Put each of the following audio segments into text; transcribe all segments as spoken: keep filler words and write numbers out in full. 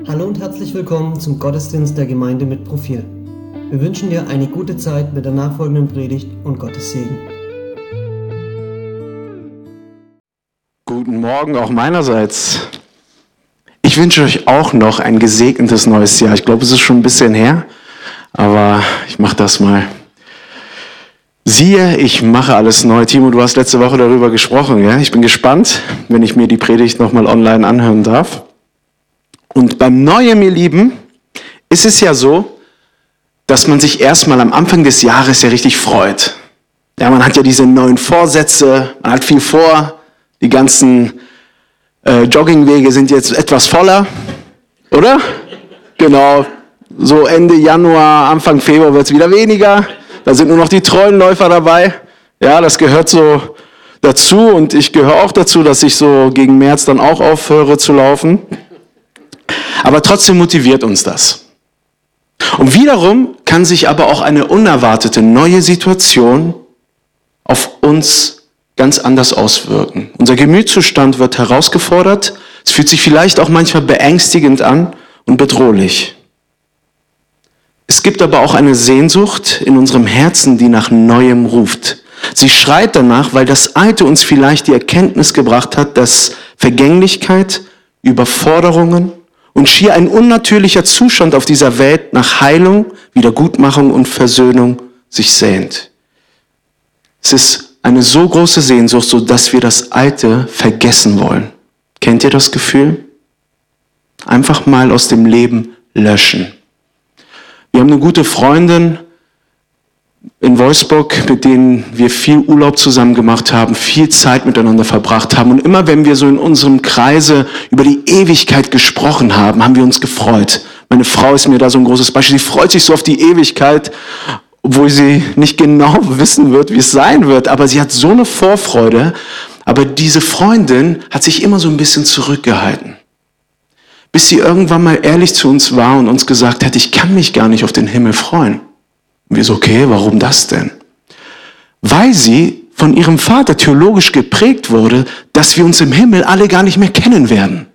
Hallo und herzlich willkommen zum Gottesdienst der Gemeinde mit Profil. Wir wünschen dir eine gute Zeit mit der nachfolgenden Predigt und Gottes Segen. Guten Morgen auch meinerseits. Ich wünsche euch auch noch ein gesegnetes neues Jahr. Ich glaube, es ist schon ein bisschen her, aber ich mache das mal. Siehe, ich mache alles neu. Timo, du hast letzte Woche darüber gesprochen. Ja? Ich bin gespannt, wenn ich mir die Predigt nochmal online anhören darf. Und beim Neuen, ihr Lieben, ist es ja so, dass man sich erstmal am Anfang des Jahres ja richtig freut. Ja, man hat ja diese neuen Vorsätze, man hat viel vor, die ganzen äh, Joggingwege sind jetzt etwas voller, oder? Genau, so Ende Januar, Anfang Februar wird es wieder weniger, da sind nur noch die treuen Läufer dabei. Ja, das gehört so dazu und ich gehöre auch dazu, dass ich so gegen März dann auch aufhöre zu laufen. Aber trotzdem motiviert uns das. Und wiederum kann sich aber auch eine unerwartete neue Situation auf uns ganz anders auswirken. Unser Gemütszustand wird herausgefordert. Es fühlt sich vielleicht auch manchmal beängstigend an und bedrohlich. Es gibt aber auch eine Sehnsucht in unserem Herzen, die nach Neuem ruft. Sie schreit danach, weil das Alte uns vielleicht die Erkenntnis gebracht hat, dass Vergänglichkeit, Überforderungen und schier ein unnatürlicher Zustand auf dieser Welt nach Heilung, Wiedergutmachung und Versöhnung sich sehnt. Es ist eine so große Sehnsucht, so dass wir das Alte vergessen wollen. Kennt ihr das Gefühl? Einfach mal aus dem Leben löschen. Wir haben eine gute Freundin in Wolfsburg, mit denen wir viel Urlaub zusammen gemacht haben, viel Zeit miteinander verbracht haben. Und immer wenn wir so in unserem Kreise über die Ewigkeit gesprochen haben, haben wir uns gefreut. Meine Frau ist mir da so ein großes Beispiel. Sie freut sich so auf die Ewigkeit, obwohl sie nicht genau wissen wird, wie es sein wird. Aber sie hat so eine Vorfreude. Aber diese Freundin hat sich immer so ein bisschen zurückgehalten. Bis sie irgendwann mal ehrlich zu uns war und uns gesagt hat, ich kann mich gar nicht auf den Himmel freuen. Und wir so, okay, warum das denn? Weil sie von ihrem Vater theologisch geprägt wurde, dass wir uns im Himmel alle gar nicht mehr kennen werden.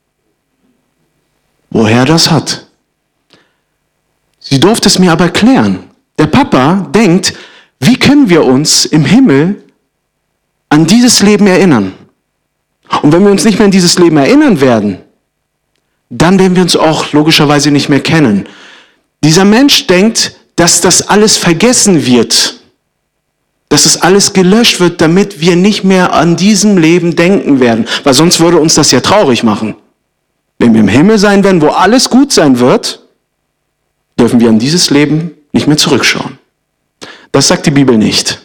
Woher das hat? Sie durfte es mir aber erklären. Der Papa denkt, wie können wir uns im Himmel an dieses Leben erinnern? Und wenn wir uns nicht mehr an dieses Leben erinnern werden, dann werden wir uns auch logischerweise nicht mehr kennen. Dieser Mensch denkt, dass das alles vergessen wird, dass es alles gelöscht wird, damit wir nicht mehr an diesem Leben denken werden, weil sonst würde uns das ja traurig machen. Wenn wir im Himmel sein werden, wo alles gut sein wird, dürfen wir an dieses Leben nicht mehr zurückschauen. Das sagt die Bibel nicht.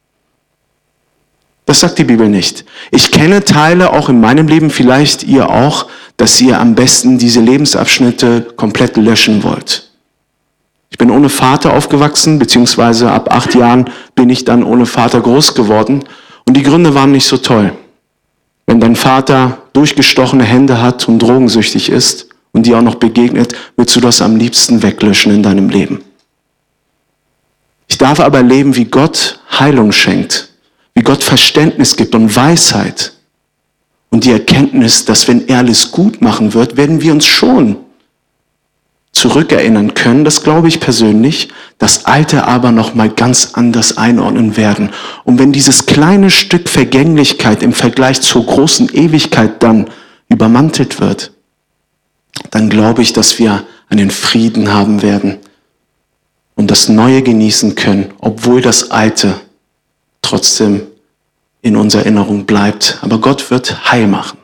Das sagt die Bibel nicht. Ich kenne Teile auch in meinem Leben, vielleicht ihr auch, dass ihr am besten diese Lebensabschnitte komplett löschen wollt. Ich bin ohne Vater aufgewachsen, beziehungsweise ab acht Jahren bin ich dann ohne Vater groß geworden. Und die Gründe waren nicht so toll. Wenn dein Vater durchgestochene Hände hat und drogensüchtig ist und dir auch noch begegnet, willst du das am liebsten weglöschen in deinem Leben. Ich darf aber erleben, wie Gott Heilung schenkt, wie Gott Verständnis gibt und Weisheit. Und die Erkenntnis, dass wenn er alles gut machen wird, werden wir uns schon zurückerinnern können, das glaube ich persönlich, das Alte aber noch mal ganz anders einordnen werden. Und wenn dieses kleine Stück Vergänglichkeit im Vergleich zur großen Ewigkeit dann übermantelt wird, dann glaube ich, dass wir einen Frieden haben werden und das Neue genießen können, obwohl das Alte trotzdem in unserer Erinnerung bleibt. Aber Gott wird heil machen.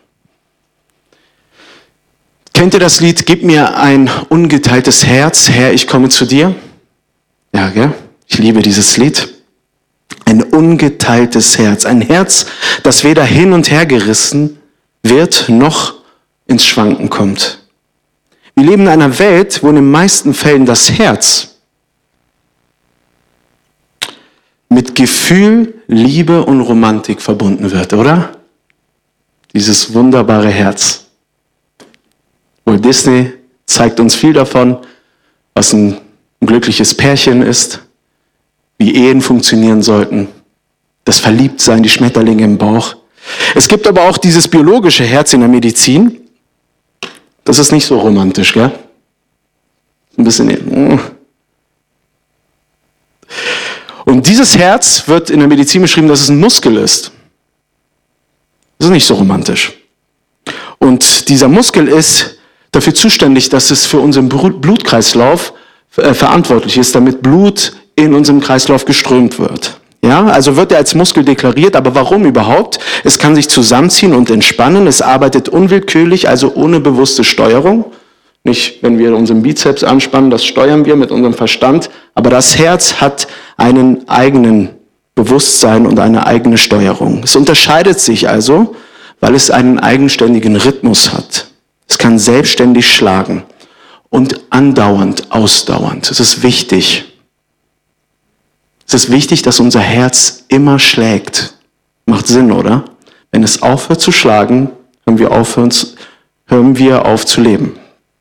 Kennt ihr das Lied, Gib mir ein ungeteiltes Herz, Herr, ich komme zu dir? Ja, gell? Ich liebe dieses Lied. Ein ungeteiltes Herz, ein Herz, das weder hin und her gerissen wird, noch ins Schwanken kommt. Wir leben in einer Welt, wo in den meisten Fällen das Herz mit Gefühl, Liebe und Romantik verbunden wird, oder? Dieses wunderbare Herz. Walt Disney zeigt uns viel davon, was ein glückliches Pärchen ist, wie Ehen funktionieren sollten, das Verliebtsein, die Schmetterlinge im Bauch. Es gibt aber auch dieses biologische Herz in der Medizin. Das ist nicht so romantisch, gell? Ein bisschen. Und dieses Herz wird in der Medizin beschrieben, dass es ein Muskel ist. Das ist nicht so romantisch. Und dieser Muskel ist dafür zuständig, dass es für unseren Blutkreislauf äh, verantwortlich ist, damit Blut in unserem Kreislauf geströmt wird. Ja, also wird er als Muskel deklariert, aber warum überhaupt? Es kann sich zusammenziehen und entspannen, es arbeitet unwillkürlich, also ohne bewusste Steuerung. Nicht, wenn wir unseren Bizeps anspannen, das steuern wir mit unserem Verstand, aber das Herz hat einen eigenen Bewusstsein und eine eigene Steuerung. Es unterscheidet sich also, weil es einen eigenständigen Rhythmus hat. Es kann selbstständig schlagen und andauernd, ausdauernd. Es ist wichtig. Es ist wichtig, dass unser Herz immer schlägt. Macht Sinn, oder? Wenn es aufhört zu schlagen, hören wir, aufhören, hören wir auf zu leben.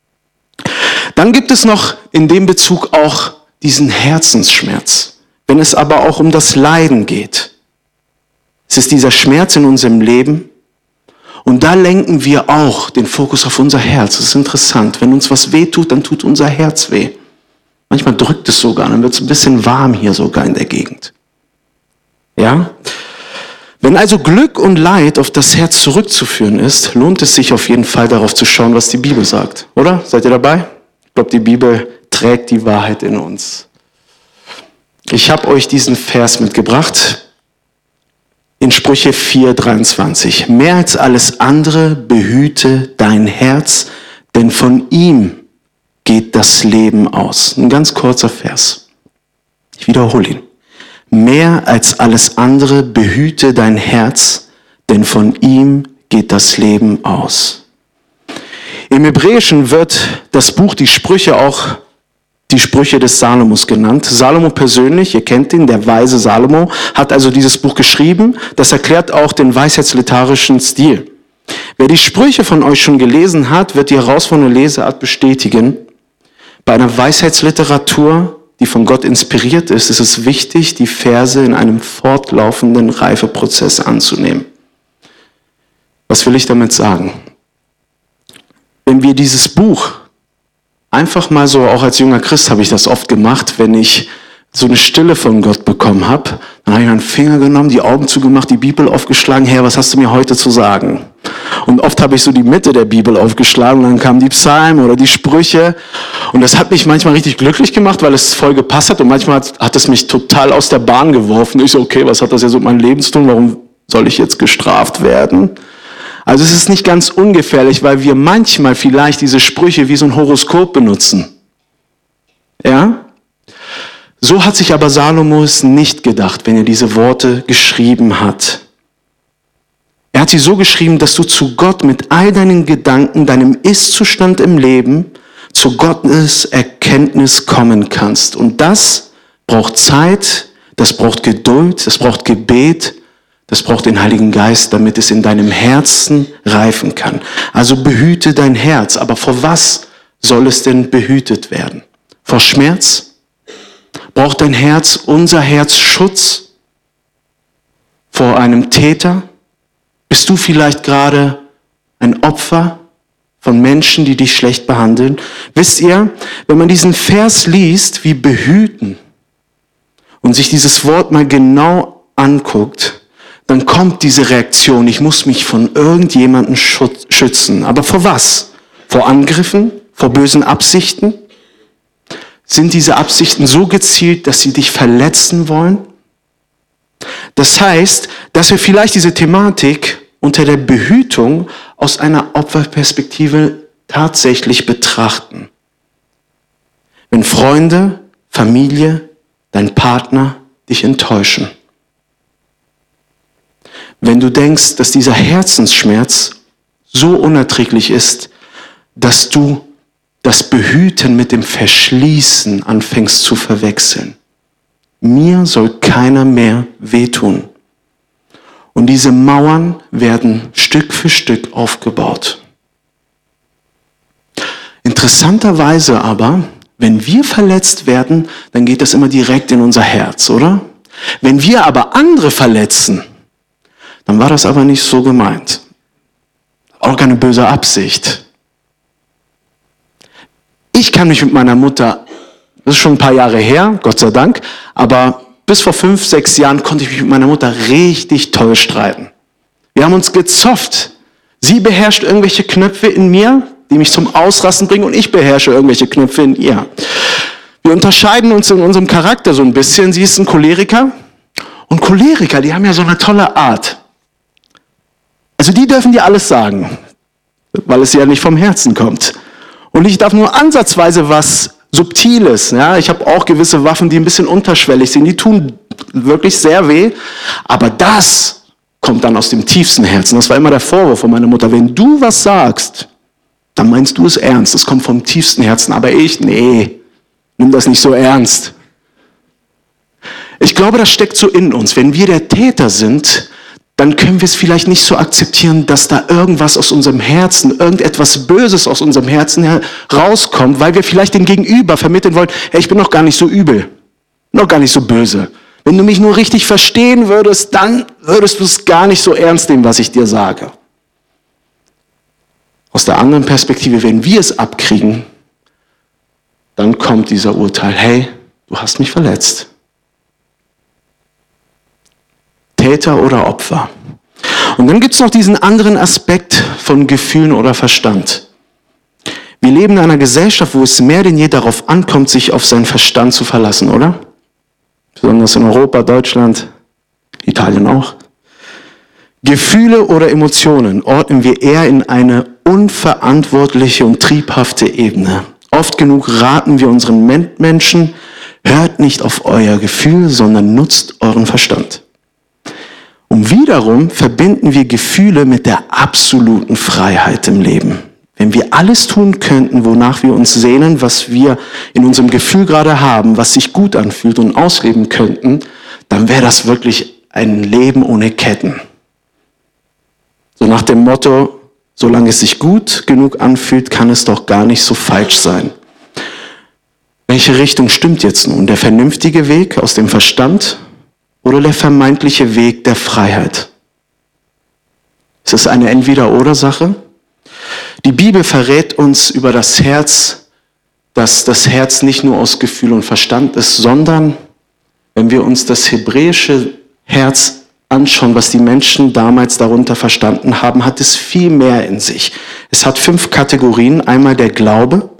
Dann gibt es noch in dem Bezug auch diesen Herzensschmerz. Wenn es aber auch um das Leiden geht. Es ist dieser Schmerz in unserem Leben. Und da lenken wir auch den Fokus auf unser Herz. Das ist interessant. Wenn uns was weh tut, dann tut unser Herz weh. Manchmal drückt es sogar, dann wird es ein bisschen warm hier sogar in der Gegend. Ja? Wenn also Glück und Leid auf das Herz zurückzuführen ist, lohnt es sich auf jeden Fall darauf zu schauen, was die Bibel sagt. Oder? Seid ihr dabei? Ich glaube, die Bibel trägt die Wahrheit in uns. Ich habe euch diesen Vers mitgebracht. In Sprüche vier, dreiundzwanzig. Mehr als alles andere behüte dein Herz, denn von ihm geht das Leben aus. Ein ganz kurzer Vers. Ich wiederhole ihn. Mehr als alles andere behüte dein Herz, denn von ihm geht das Leben aus. Im Hebräischen wird das Buch Die Sprüche auch die Sprüche des Salomos genannt. Salomo persönlich, ihr kennt ihn, der weise Salomo, hat also dieses Buch geschrieben. Das erklärt auch den weisheitsliterarischen Stil. Wer die Sprüche von euch schon gelesen hat, wird die herausfordernde Leseart bestätigen. Bei einer Weisheitsliteratur, die von Gott inspiriert ist, ist es wichtig, die Verse in einem fortlaufenden Reifeprozess anzunehmen. Was will ich damit sagen? Wenn wir dieses Buch einfach mal so, auch als junger Christ habe ich das oft gemacht, wenn ich so eine Stille von Gott bekommen habe, dann habe ich meinen Finger genommen, die Augen zugemacht, die Bibel aufgeschlagen, Herr, was hast du mir heute zu sagen? Und oft habe ich so die Mitte der Bibel aufgeschlagen und dann kamen die Psalmen oder die Sprüche und das hat mich manchmal richtig glücklich gemacht, weil es voll gepasst hat und manchmal hat, hat es mich total aus der Bahn geworfen. Ich so, okay, was hat das jetzt mit meinem Leben zu tun? Warum soll ich jetzt gestraft werden? Also es ist nicht ganz ungefährlich, weil wir manchmal vielleicht diese Sprüche wie so ein Horoskop benutzen. Ja? So hat sich aber Salomo es nicht gedacht, wenn er diese Worte geschrieben hat. Er hat sie so geschrieben, dass du zu Gott mit all deinen Gedanken, deinem Ist-Zustand im Leben, zu Gottes Erkenntnis kommen kannst. Und das braucht Zeit, das braucht Geduld, das braucht Gebet, das braucht den Heiligen Geist, damit es in deinem Herzen reifen kann. Also behüte dein Herz. Aber vor was soll es denn behütet werden? Vor Schmerz? Braucht dein Herz, unser Herz Schutz vor einem Täter? Bist du vielleicht gerade ein Opfer von Menschen, die dich schlecht behandeln? Wisst ihr, wenn man diesen Vers liest, wie behüten, und sich dieses Wort mal genau anguckt, dann kommt diese Reaktion, ich muss mich von irgendjemandem schützen. Aber vor was? Vor Angriffen? Vor bösen Absichten? Sind diese Absichten so gezielt, dass sie dich verletzen wollen? Das heißt, dass wir vielleicht diese Thematik unter der Behütung aus einer Opferperspektive tatsächlich betrachten. Wenn Freunde, Familie, dein Partner dich enttäuschen. Wenn du denkst, dass dieser Herzensschmerz so unerträglich ist, dass du das Behüten mit dem Verschließen anfängst zu verwechseln. Mir soll keiner mehr wehtun. Und diese Mauern werden Stück für Stück aufgebaut. Interessanterweise aber, wenn wir verletzt werden, dann geht das immer direkt in unser Herz, oder? Wenn wir aber andere verletzen, dann war das aber nicht so gemeint. Auch keine böse Absicht. Ich kann mich mit meiner Mutter, das ist schon ein paar Jahre her, Gott sei Dank, aber bis vor fünf, sechs Jahren konnte ich mich mit meiner Mutter richtig toll streiten. Wir haben uns gezofft. Sie beherrscht irgendwelche Knöpfe in mir, die mich zum Ausrasten bringen, und ich beherrsche irgendwelche Knöpfe in ihr. Wir unterscheiden uns in unserem Charakter so ein bisschen. Sie ist ein Choleriker. Und Choleriker, die haben ja so eine tolle Art. Also die dürfen dir alles sagen, weil es ja nicht vom Herzen kommt. Und ich darf nur ansatzweise was Subtiles. Ja? Ich habe auch gewisse Waffen, die ein bisschen unterschwellig sind. Die tun wirklich sehr weh. Aber das kommt dann aus dem tiefsten Herzen. Das war immer der Vorwurf von meiner Mutter. Wenn du was sagst, dann meinst du es ernst. Das kommt vom tiefsten Herzen. Aber ich, nee, nimm das nicht so ernst. Ich glaube, das steckt so in uns. Wenn wir der Täter sind, dann können wir es vielleicht nicht so akzeptieren, dass da irgendwas aus unserem Herzen, irgendetwas Böses aus unserem Herzen herauskommt, weil wir vielleicht den Gegenüber vermitteln wollen, hey, ich bin noch gar nicht so übel, noch gar nicht so böse. Wenn du mich nur richtig verstehen würdest, dann würdest du es gar nicht so ernst nehmen, was ich dir sage. Aus der anderen Perspektive, wenn wir es abkriegen, dann kommt dieser Urteil, hey, du hast mich verletzt. Täter oder Opfer. Und dann gibt es noch diesen anderen Aspekt von Gefühlen oder Verstand. Wir leben in einer Gesellschaft, wo es mehr denn je darauf ankommt, sich auf seinen Verstand zu verlassen, oder? Besonders in Europa, Deutschland, Italien auch. Gefühle oder Emotionen ordnen wir eher in eine unverantwortliche und triebhafte Ebene. Oft genug raten wir unseren Menschen, hört nicht auf euer Gefühl, sondern nutzt euren Verstand. Und wiederum verbinden wir Gefühle mit der absoluten Freiheit im Leben. Wenn wir alles tun könnten, wonach wir uns sehnen, was wir in unserem Gefühl gerade haben, was sich gut anfühlt und ausleben könnten, dann wäre das wirklich ein Leben ohne Ketten. So nach dem Motto, solange es sich gut genug anfühlt, kann es doch gar nicht so falsch sein. Welche Richtung stimmt jetzt nun? Der vernünftige Weg aus dem Verstand oder der vermeintliche Weg der Freiheit? Ist es eine Entweder-oder-Sache? Die Bibel verrät uns über das Herz, dass das Herz nicht nur aus Gefühl und Verstand ist, sondern wenn wir uns das hebräische Herz anschauen, was die Menschen damals darunter verstanden haben, hat es viel mehr in sich. Es hat fünf Kategorien. Einmal der Glaube,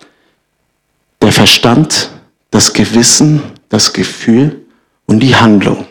der Verstand, das Gewissen, das Gefühl und die Handlung.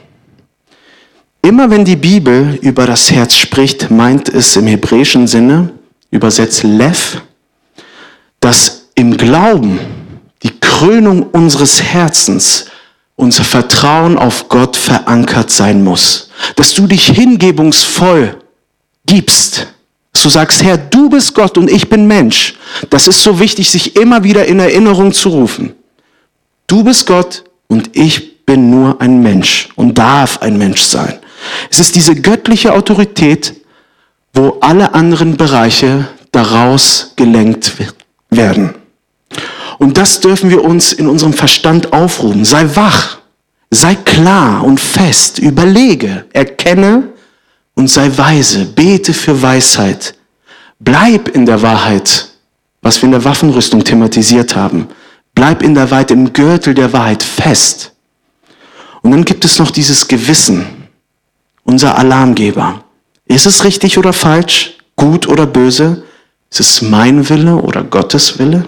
Immer wenn die Bibel über das Herz spricht, meint es im hebräischen Sinne, übersetzt Lev, dass im Glauben die Krönung unseres Herzens, unser Vertrauen auf Gott verankert sein muss. Dass du dich hingebungsvoll gibst. Dass du sagst, Herr, du bist Gott und ich bin Mensch. Das ist so wichtig, sich immer wieder in Erinnerung zu rufen. Du bist Gott und ich bin nur ein Mensch und darf ein Mensch sein. Es ist diese göttliche Autorität, wo alle anderen Bereiche daraus gelenkt werden. Und das dürfen wir uns in unserem Verstand aufrufen. Sei wach, sei klar und fest, überlege, erkenne und sei weise, bete für Weisheit. Bleib in der Wahrheit, was wir in der Waffenrüstung thematisiert haben. Bleib in der Wahrheit, im Gürtel der Wahrheit fest. Und dann gibt es noch dieses Gewissen, unser Alarmgeber. Ist es richtig oder falsch? Gut oder böse? Ist es mein Wille oder Gottes Wille?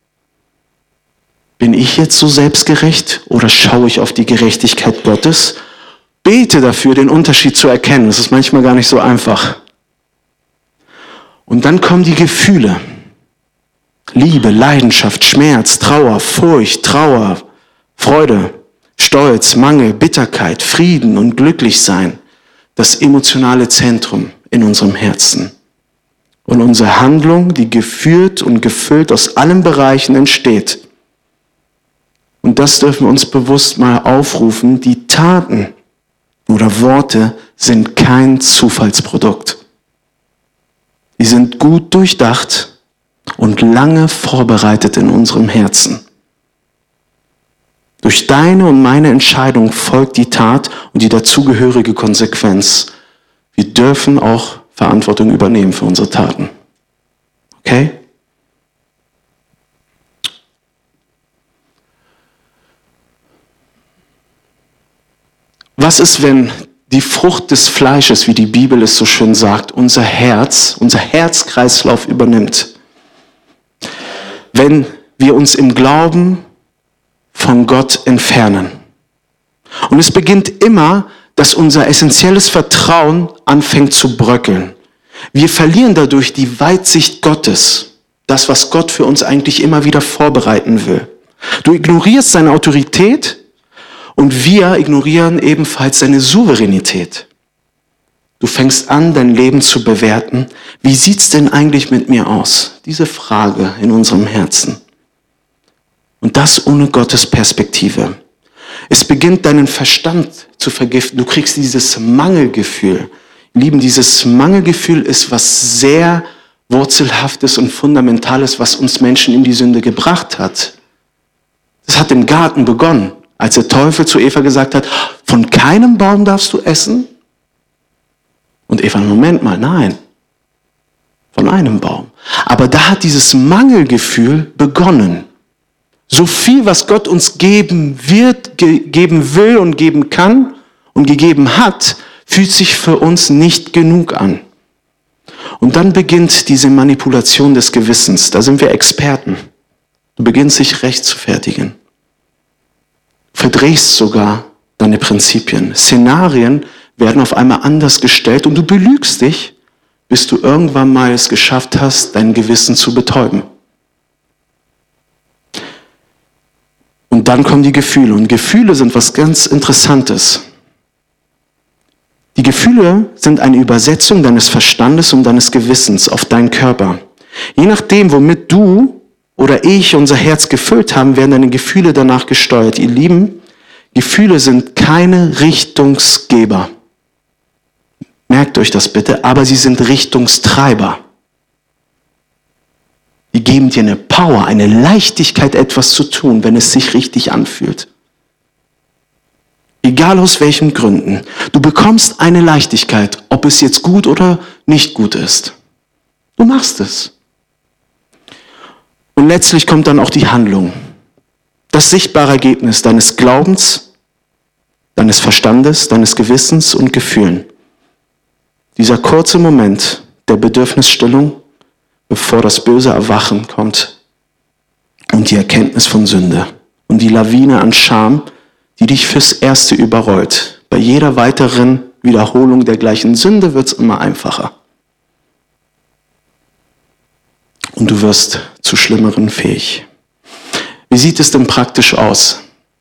Bin ich jetzt so selbstgerecht oder schaue ich auf die Gerechtigkeit Gottes? Bete dafür, den Unterschied zu erkennen. Das ist manchmal gar nicht so einfach. Und dann kommen die Gefühle. Liebe, Leidenschaft, Schmerz, Trauer, Furcht, Trauer, Freude, Stolz, Mangel, Bitterkeit, Frieden und Glücklichsein. Das emotionale Zentrum in unserem Herzen. Und unsere Handlung, die geführt und gefüllt aus allen Bereichen entsteht. Und das dürfen wir uns bewusst mal aufrufen. Die Taten oder Worte sind kein Zufallsprodukt. Die sind gut durchdacht und lange vorbereitet in unserem Herzen. Durch deine und meine Entscheidung folgt die Tat und die dazugehörige Konsequenz. Wir dürfen auch Verantwortung übernehmen für unsere Taten. Okay? Was ist, wenn die Frucht des Fleisches, wie die Bibel es so schön sagt, unser Herz, unser Herzkreislauf übernimmt? Wenn wir uns im Glauben von Gott entfernen. Und es beginnt immer, dass unser essentielles Vertrauen anfängt zu bröckeln. Wir verlieren dadurch die Weitsicht Gottes, das, was Gott für uns eigentlich immer wieder vorbereiten will. Du ignorierst seine Autorität und wir ignorieren ebenfalls seine Souveränität. Du fängst an, dein Leben zu bewerten. Wie sieht's denn eigentlich mit mir aus? Diese Frage in unserem Herzen. Und das ohne Gottes Perspektive. Es beginnt, deinen Verstand zu vergiften. Du kriegst dieses Mangelgefühl. Lieben, dieses Mangelgefühl ist was sehr Wurzelhaftes und Fundamentales, was uns Menschen in die Sünde gebracht hat. Das hat im Garten begonnen, als der Teufel zu Eva gesagt hat, von keinem Baum darfst du essen. Und Eva, Moment mal, nein, von einem Baum. Aber da hat dieses Mangelgefühl begonnen. So viel, was Gott uns geben wird, ge- geben will und geben kann und gegeben hat, fühlt sich für uns nicht genug an. Und dann beginnt diese Manipulation des Gewissens. Da sind wir Experten. Du beginnst dich recht zu fertigen. Verdrehst sogar deine Prinzipien. Szenarien werden auf einmal anders gestellt und du belügst dich, bis du irgendwann mal es geschafft hast, dein Gewissen zu betäuben. Und dann kommen die Gefühle. Und Gefühle sind was ganz Interessantes. Die Gefühle sind eine Übersetzung deines Verstandes und deines Gewissens auf deinen Körper. Je nachdem, womit du oder ich unser Herz gefüllt haben, werden deine Gefühle danach gesteuert. Ihr Lieben, Gefühle sind keine Richtungsgeber. Merkt euch das bitte, aber sie sind Richtungstreiber. Die geben dir eine Power, eine Leichtigkeit, etwas zu tun, wenn es sich richtig anfühlt. Egal aus welchen Gründen. Du bekommst eine Leichtigkeit, ob es jetzt gut oder nicht gut ist. Du machst es. Und letztlich kommt dann auch die Handlung. Das sichtbare Ergebnis deines Glaubens, deines Verstandes, deines Gewissens und Gefühlen. Dieser kurze Moment der Bedürfnisstillung, bevor das böse Erwachen kommt und die Erkenntnis von Sünde und die Lawine an Scham, die dich fürs Erste überrollt. Bei jeder weiteren Wiederholung der gleichen Sünde wird es immer einfacher. Und du wirst zu Schlimmeren fähig. Wie sieht es denn praktisch aus?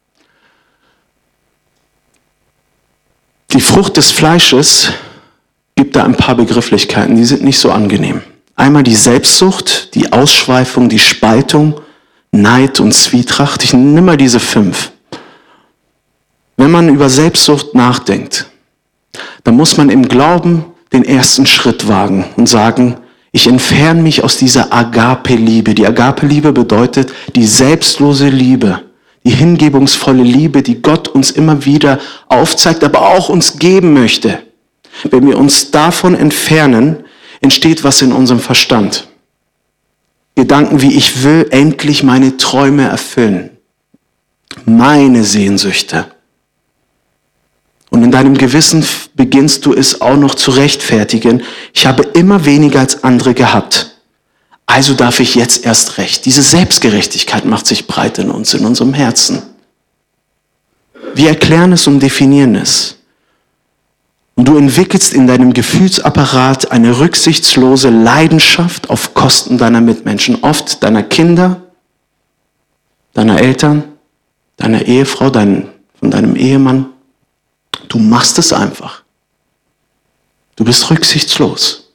Die Frucht des Fleisches gibt da ein paar Begrifflichkeiten, die sind nicht so angenehm. Einmal die Selbstsucht, die Ausschweifung, die Spaltung, Neid und Zwietracht. Ich nehme mal diese fünf. Wenn man über Selbstsucht nachdenkt, dann muss man im Glauben den ersten Schritt wagen und sagen, ich entferne mich aus dieser Agape-Liebe. Die Agape-Liebe bedeutet die selbstlose Liebe, die hingebungsvolle Liebe, die Gott uns immer wieder aufzeigt, aber auch uns geben möchte. Wenn wir uns davon entfernen, entsteht was in unserem Verstand. Gedanken wie, ich will endlich meine Träume erfüllen. Meine Sehnsüchte. Und in deinem Gewissen beginnst du es auch noch zu rechtfertigen. Ich habe immer weniger als andere gehabt. Also darf ich jetzt erst recht. Diese Selbstgerechtigkeit macht sich breit in uns, in unserem Herzen. Wir erklären es und definieren es. Und du entwickelst in deinem Gefühlsapparat eine rücksichtslose Leidenschaft auf Kosten deiner Mitmenschen, oft deiner Kinder, deiner Eltern, deiner Ehefrau, dein, von deinem Ehemann. Du machst es einfach. Du bist rücksichtslos.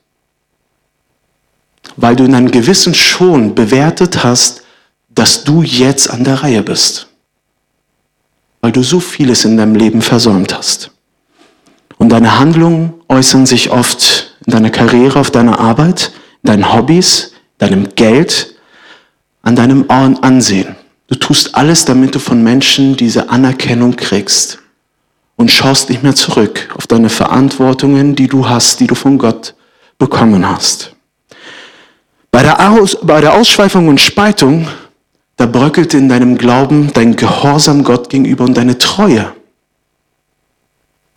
Weil du in deinem Gewissen schon bewertet hast, dass du jetzt an der Reihe bist. Weil du so vieles in deinem Leben versäumt hast. Und deine Handlungen äußern sich oft in deiner Karriere, auf deiner Arbeit, in deinen Hobbys, deinem Geld, an deinem Ansehen. Du tust alles, damit du von Menschen diese Anerkennung kriegst und schaust nicht mehr zurück auf deine Verantwortungen, die du hast, die du von Gott bekommen hast. Bei der, Aus, bei der Ausschweifung und Spaltung, da bröckelt in deinem Glauben dein Gehorsam Gott gegenüber und deine Treue.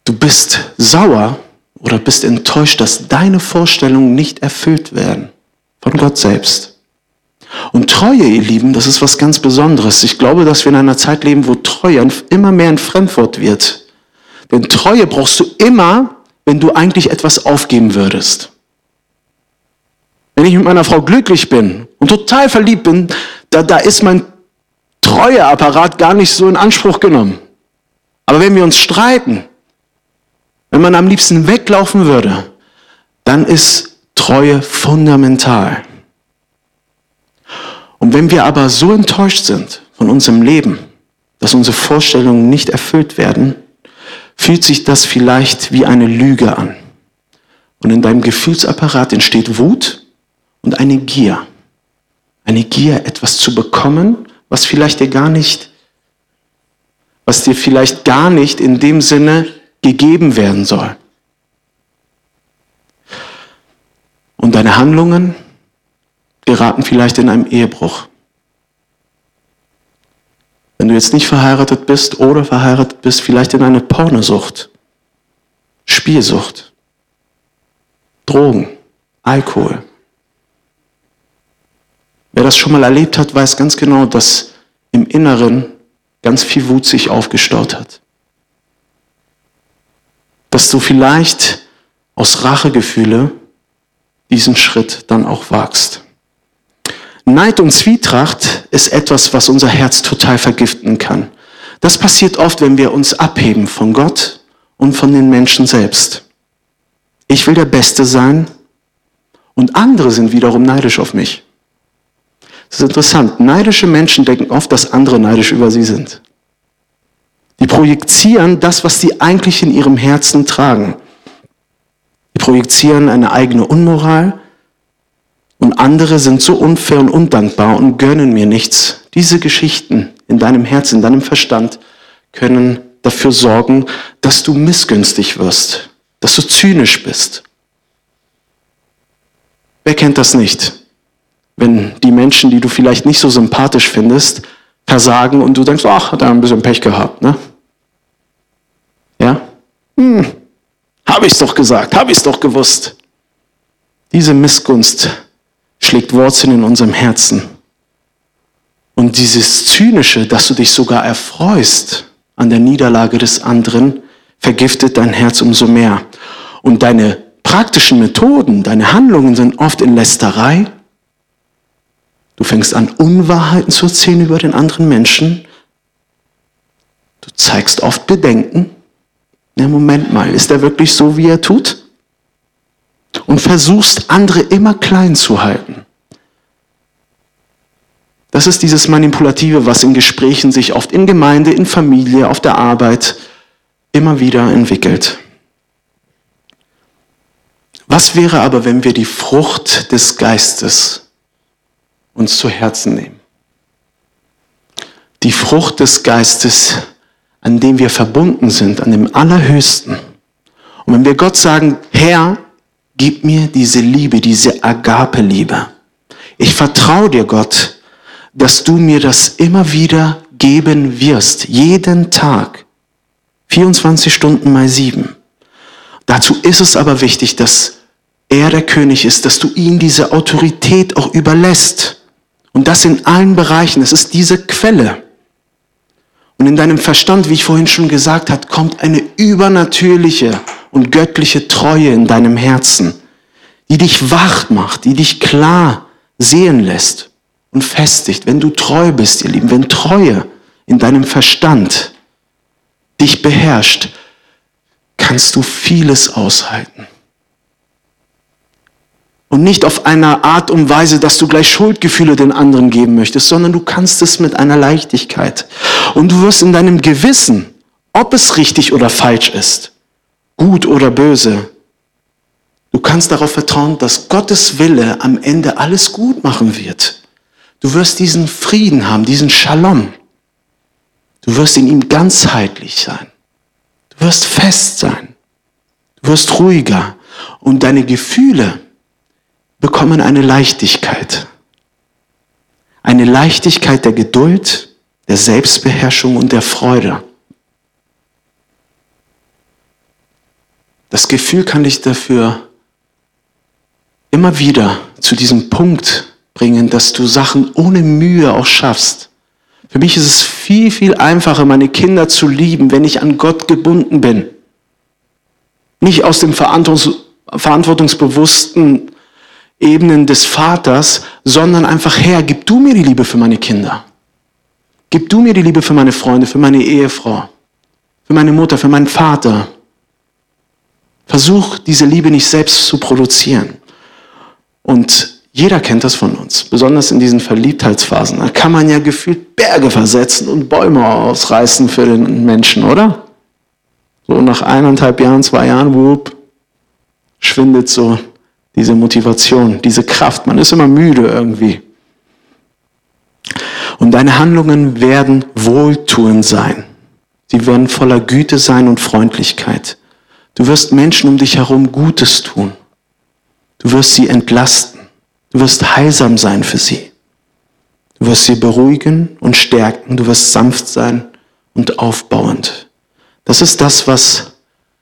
Du bist sauer oder bist enttäuscht, dass deine Vorstellungen nicht erfüllt werden von Gott selbst. Und Treue, ihr Lieben, das ist was ganz Besonderes. Ich glaube, dass wir in einer Zeit leben, wo Treue immer mehr ein Fremdwort wird. Denn Treue brauchst du immer, wenn du eigentlich etwas aufgeben würdest. Wenn ich mit meiner Frau glücklich bin und total verliebt bin, da, da ist mein Treueapparat gar nicht so in Anspruch genommen. Aber wenn wir uns streiten, wenn man am liebsten weglaufen würde, dann ist Treue fundamental. Und wenn wir aber so enttäuscht sind von unserem Leben, dass unsere Vorstellungen nicht erfüllt werden, fühlt sich das vielleicht wie eine Lüge an. Und in deinem Gefühlsapparat entsteht Wut und eine Gier. Eine Gier, etwas zu bekommen, was vielleicht dir gar nicht, was dir vielleicht gar nicht in dem Sinne gegeben werden soll. Und deine Handlungen geraten vielleicht in einem Ehebruch. Wenn du jetzt nicht verheiratet bist oder verheiratet bist, vielleicht in eine Pornosucht, Spielsucht, Drogen, Alkohol. Wer das schon mal erlebt hat, weiß ganz genau, dass im Inneren ganz viel Wut sich aufgestaut hat. Dass du vielleicht aus Rachegefühle diesen Schritt dann auch wagst. Neid und Zwietracht ist etwas, was unser Herz total vergiften kann. Das passiert oft, wenn wir uns abheben von Gott und von den Menschen selbst. Ich will der Beste sein und andere sind wiederum neidisch auf mich. Das ist interessant. Neidische Menschen denken oft, dass andere neidisch über sie sind. Die projizieren das, was sie eigentlich in ihrem Herzen tragen. Die projizieren eine eigene Unmoral. Und andere sind so unfair und undankbar und gönnen mir nichts. Diese Geschichten in deinem Herzen, in deinem Verstand können dafür sorgen, dass du missgünstig wirst, dass du zynisch bist. Wer kennt das nicht? Wenn die Menschen, die du vielleicht nicht so sympathisch findest, versagen und du denkst, ach, hat er ein bisschen Pech gehabt, ne? Ja? Hm, hab ich's doch gesagt, hab ich's doch gewusst. Diese Missgunst schlägt Wurzeln in unserem Herzen. Und dieses Zynische, dass du dich sogar erfreust an der Niederlage des anderen, vergiftet dein Herz umso mehr. Und deine praktischen Methoden, deine Handlungen sind oft in Lästerei. Du fängst an, Unwahrheiten zu erzählen über den anderen Menschen. Du zeigst oft Bedenken. Na, Moment mal, ist er wirklich so, wie er tut? Und versuchst, andere immer klein zu halten. Das ist dieses Manipulative, was in Gesprächen sich oft in Gemeinde, in Familie, auf der Arbeit immer wieder entwickelt. Was wäre aber, wenn wir die Frucht des Geistes uns zu Herzen nehmen? Die Frucht des Geistes, an dem wir verbunden sind, an dem Allerhöchsten. Und wenn wir Gott sagen, Herr, gib mir diese Liebe, diese Agape-Liebe. Ich vertraue dir, Gott, dass du mir das immer wieder geben wirst. Jeden Tag. vierundzwanzig Stunden mal sieben. Dazu ist es aber wichtig, dass er der König ist, dass du ihm diese Autorität auch überlässt. Und das in allen Bereichen. Es ist diese Quelle. Und in deinem Verstand, wie ich vorhin schon gesagt habe, kommt eine übernatürliche und göttliche Treue in deinem Herzen, die dich wach macht, die dich klar sehen lässt und festigt. Wenn du treu bist, ihr Lieben, wenn Treue in deinem Verstand dich beherrscht, kannst du vieles aushalten. Und nicht auf eine Art und Weise, dass du gleich Schuldgefühle den anderen geben möchtest, sondern du kannst es mit einer Leichtigkeit. Und du wirst in deinem Gewissen, ob es richtig oder falsch ist, gut oder böse, du kannst darauf vertrauen, dass Gottes Wille am Ende alles gut machen wird. Du wirst diesen Frieden haben, diesen Shalom. Du wirst in ihm ganzheitlich sein. Du wirst fest sein. Du wirst ruhiger. Und deine Gefühle bekommen eine Leichtigkeit. Eine Leichtigkeit der Geduld, der Selbstbeherrschung und der Freude. Das Gefühl kann dich dafür immer wieder zu diesem Punkt bringen, dass du Sachen ohne Mühe auch schaffst. Für mich ist es viel, viel einfacher, meine Kinder zu lieben, wenn ich an Gott gebunden bin. Nicht aus dem verantwortungs- verantwortungsbewussten Ebenen des Vaters, sondern einfach, Herr, gib du mir die Liebe für meine Kinder. Gib du mir die Liebe für meine Freunde, für meine Ehefrau, für meine Mutter, für meinen Vater. Versuch, diese Liebe nicht selbst zu produzieren. Und jeder kennt das von uns, besonders in diesen Verliebtheitsphasen. Da kann man ja gefühlt Berge versetzen und Bäume ausreißen für den Menschen, oder? So nach eineinhalb Jahren, zwei Jahren, wupp, schwindet so diese Motivation, diese Kraft. Man ist immer müde irgendwie. Und deine Handlungen werden wohltuend sein. Sie werden voller Güte sein und Freundlichkeit. Du wirst Menschen um dich herum Gutes tun. Du wirst sie entlasten. Du wirst heilsam sein für sie. Du wirst sie beruhigen und stärken. Du wirst sanft sein und aufbauend. Das ist das, was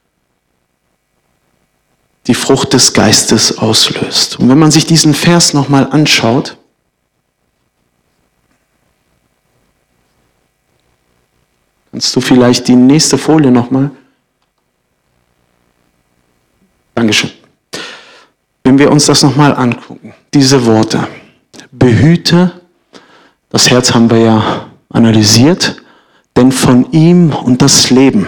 die Frucht des Geistes auslöst. Und wenn man sich diesen Vers nochmal anschaut, kannst du vielleicht die nächste Folie nochmal? Dankeschön. Wenn wir uns das nochmal angucken, diese Worte, behüte, das Herz haben wir ja analysiert, denn von ihm und das Leben.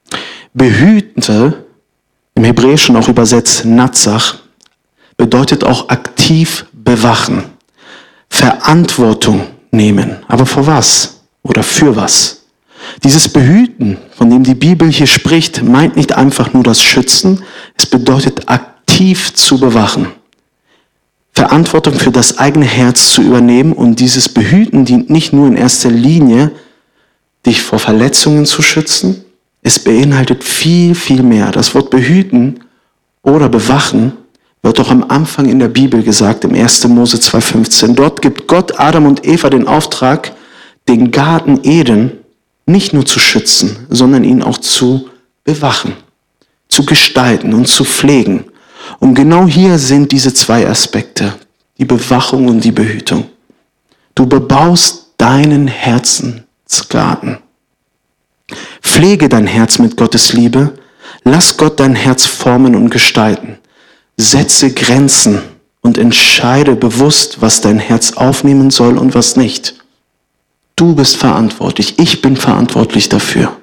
Behüte, im Hebräischen auch übersetzt Natzach, bedeutet auch aktiv bewachen, Verantwortung nehmen. Aber vor was oder für was? Dieses Behüten, von dem die Bibel hier spricht, meint nicht einfach nur das Schützen, es bedeutet aktiv zu bewachen. Verantwortung für das eigene Herz zu übernehmen, und dieses Behüten dient nicht nur in erster Linie, dich vor Verletzungen zu schützen, es beinhaltet viel, viel mehr. Das Wort behüten oder bewachen wird auch am Anfang in der Bibel gesagt, im erster Mose zwei fünfzehn. Dort gibt Gott Adam und Eva den Auftrag, den Garten Eden nicht nur zu schützen, sondern ihn auch zu bewachen, zu gestalten und zu pflegen. Und genau hier sind diese zwei Aspekte, die Bewachung und die Behütung. Du bebaust deinen Herzensgarten. Pflege dein Herz mit Gottes Liebe. Lass Gott dein Herz formen und gestalten. Setze Grenzen und entscheide bewusst, was dein Herz aufnehmen soll und was nicht. Du bist verantwortlich. Ich bin verantwortlich dafür.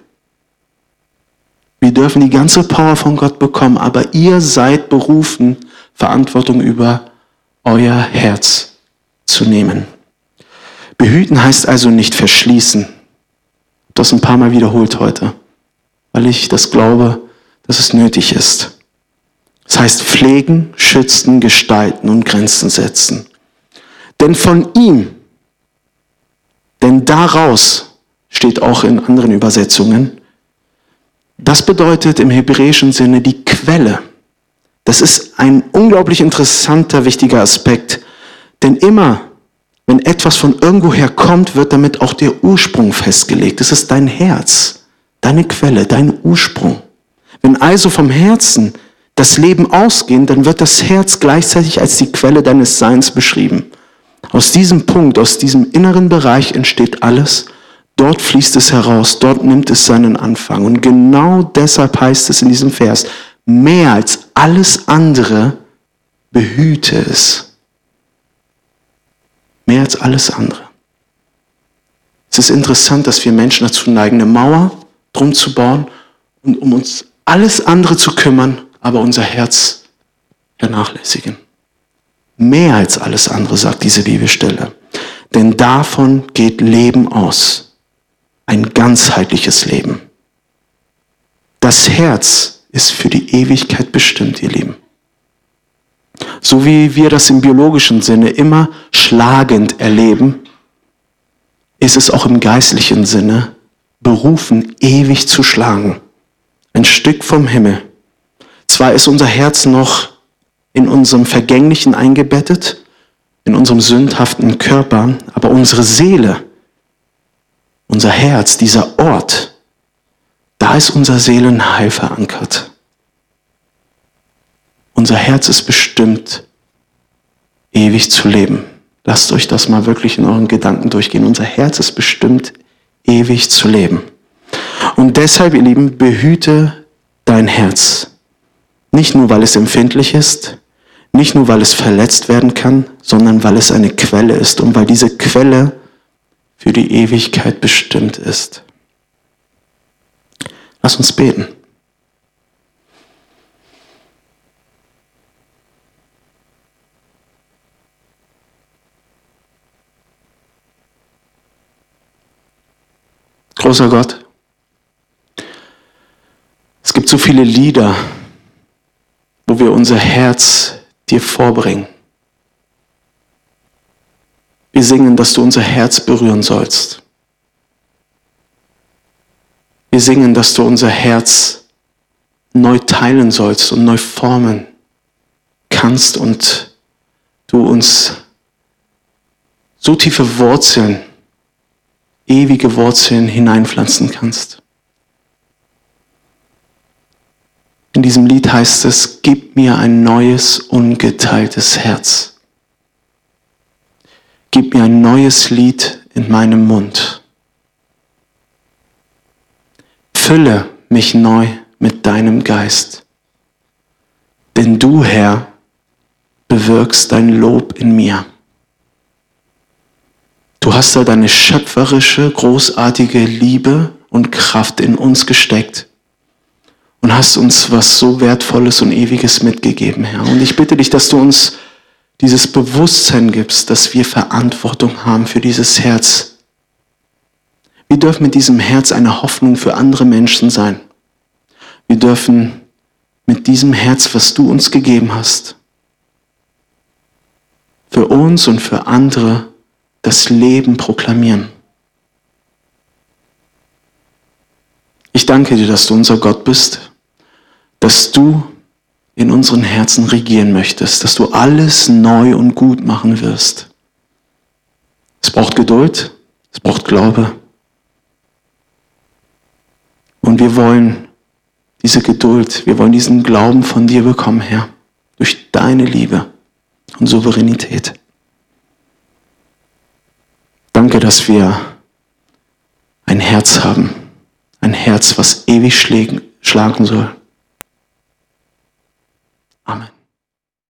Wir dürfen die ganze Power von Gott bekommen, aber ihr seid berufen, Verantwortung über euer Herz zu nehmen. Behüten heißt also nicht verschließen. Ich habe das ein paar Mal wiederholt heute, weil ich das glaube, dass es nötig ist. Das heißt pflegen, schützen, gestalten und Grenzen setzen. Denn von ihm, denn daraus steht auch in anderen Übersetzungen, das bedeutet im hebräischen Sinne die Quelle. Das ist ein unglaublich interessanter, wichtiger Aspekt. Denn immer, wenn etwas von irgendwoher kommt, wird damit auch der Ursprung festgelegt. Es ist dein Herz, deine Quelle, dein Ursprung. Wenn also vom Herzen das Leben ausgeht, dann wird das Herz gleichzeitig als die Quelle deines Seins beschrieben. Aus diesem Punkt, aus diesem inneren Bereich entsteht alles. Dort fließt es heraus, dort nimmt es seinen Anfang. Und genau deshalb heißt es in diesem Vers, mehr als alles andere behüte es. Mehr als alles andere. Es ist interessant, dass wir Menschen dazu neigen, eine Mauer drum zu bauen und um uns alles andere zu kümmern, aber unser Herz vernachlässigen. Mehr als alles andere, sagt diese Bibelstelle. Denn davon geht Leben aus. Ein ganzheitliches Leben. Das Herz ist für die Ewigkeit bestimmt, ihr Lieben. So wie wir das im biologischen Sinne immer schlagend erleben, ist es auch im geistlichen Sinne berufen, ewig zu schlagen. Ein Stück vom Himmel. Zwar ist unser Herz noch in unserem Vergänglichen eingebettet, in unserem sündhaften Körper, aber unsere Seele, unser Herz, dieser Ort, da ist unser Seelenheil verankert. Unser Herz ist bestimmt, ewig zu leben. Lasst euch das mal wirklich in euren Gedanken durchgehen. Unser Herz ist bestimmt, ewig zu leben. Und deshalb, ihr Lieben, behüte dein Herz. Nicht nur, weil es empfindlich ist, nicht nur, weil es verletzt werden kann, sondern weil es eine Quelle ist und weil diese Quelle für die Ewigkeit bestimmt ist. Lass uns beten. Großer Gott, es gibt so viele Lieder, wo wir unser Herz dir vorbringen. Wir singen, dass du unser Herz berühren sollst. Wir singen, dass du unser Herz neu teilen sollst und neu formen kannst und du uns so tiefe Wurzeln, ewige Wurzeln hineinpflanzen kannst. In diesem Lied heißt es, gib mir ein neues, ungeteiltes Herz. Gib mir ein neues Lied in meinem Mund. Fülle mich neu mit deinem Geist. Denn du, Herr, bewirkst dein Lob in mir. Du hast da deine schöpferische, großartige Liebe und Kraft in uns gesteckt und hast uns was so Wertvolles und Ewiges mitgegeben, Herr. Und ich bitte dich, dass du uns dieses Bewusstsein gibst, dass wir Verantwortung haben für dieses Herz. Wir dürfen mit diesem Herz eine Hoffnung für andere Menschen sein. Wir dürfen mit diesem Herz, was du uns gegeben hast, für uns und für andere das Leben proklamieren. Ich danke dir, dass du unser Gott bist, dass du in unseren Herzen regieren möchtest, dass du alles neu und gut machen wirst. Es braucht Geduld, es braucht Glaube. Und wir wollen diese Geduld, wir wollen diesen Glauben von dir bekommen, Herr, durch deine Liebe und Souveränität. Danke, dass wir ein Herz haben, ein Herz, was ewig schlagen soll. Amen.